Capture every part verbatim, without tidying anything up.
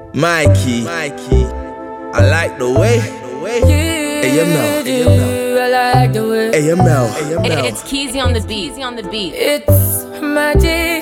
Mikey, Mikey, I like the way. A M L, A M L, I like the way. A M L, A M L. It's Keezy on the beat. Keezy on the beat. It's magic.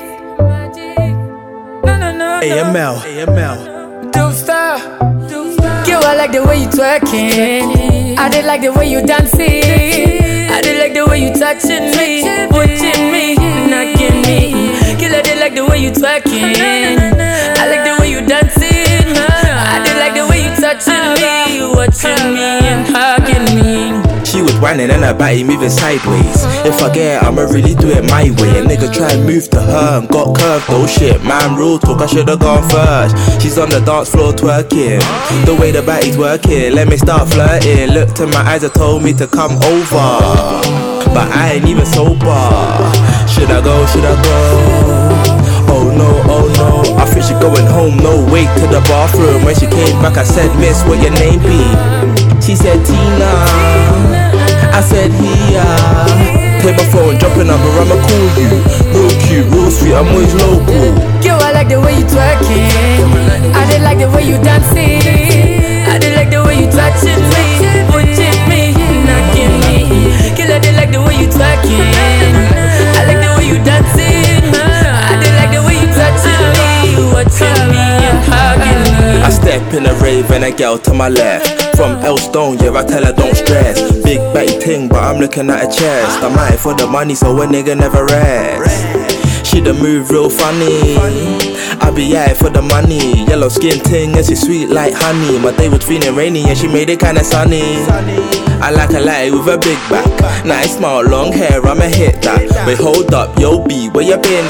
No, no, no, A M L, A M L. Doopstar. Yo, I like the way you twerking. I did like the way you dancing. I did like the way you touching me, watching me, knocking me. Girl, I did like the way you twerking. I like the way you dancing. I did like the way you touching me, watching me and hugging me. She was whining and her body moving sideways. If I get it, I'ma really do it my way. A nigga try and move to her and got curved. Oh shit, man, real talk, I should've gone first. She's on the dance floor twerking. The way the body's working, let me start flirting. Looked in my eyes and told me to come over, but I ain't even sober. Should I go, should I go? Oh no, oh no, I think she going home, no wait to the bathroom. When she came back I said, miss, what your name be? She said Tina, I said Hia. Take my phone, drop a number, I'ma call you. Real cute, real sweet, I'm always local. Yo, I like the way you twerking. I did like the way you dancing. I did like the way you touching me, watching me, knocking me. Girl, I did like the way you twerking. I like the way you dancing. I did like the way you touching me, watching me and hugging me. I step in a rave and a girl to my left. From Elstone, yeah, I tell her don't stress. Big batty ting, but I'm looking at her chest. I'm out for the money, so a nigga never rest. She the move real funny. I be out for the money. Yellow skin ting and she sweet like honey. My day was feeling rainy and she made it kinda sunny. I like a light with a big back. Nice small long hair, I'ma hit that. Wait, hold up, yo B, where you been?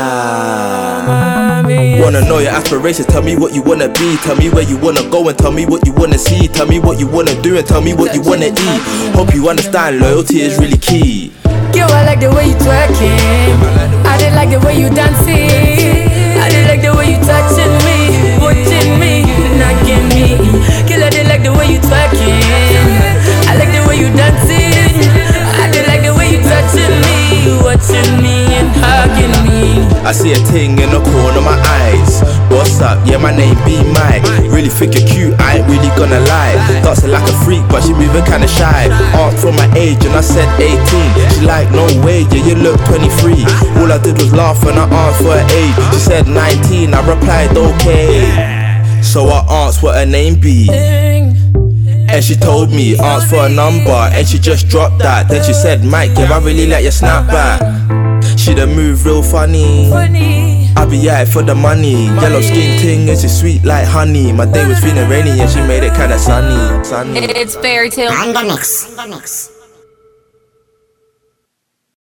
Ah. Wanna know your aspirations, tell me what you wanna be. Tell me where you wanna go and tell me what you wanna see. Tell me what you wanna do and tell me what you wanna eat. Hope you understand, loyalty is really key. Yo, I like the way you twerking. I did like the way you dancing. I did like the way you touching me, watching me, knocking me. Girl, I did like the way you twerking. I like the way you dancing. I did like the way you touching me, watching me and hugging me. I see a ting in the corner of my eyes. What's up? Yeah, my name be Mike. Really think you're cute, I ain't really gonna lie. Dancing like a freak, but she moving kinda shy. Asked for my age and I said eighteen. She like, no way, yeah, you look twenty-three. All I did was laugh when I asked for her age. She said nineteen, I replied okay. So I asked what her name be, and she told me, asked for a number, and she just dropped that. Then she said, Mike, yeah, I really like your snapback. She the move real funny. I be out for the money. Yellow skin ting and she sweet like honey. My day was feeling rainy and she made it kinda sunny, sunny. It's Fairy Tale. On the mix. On the mix.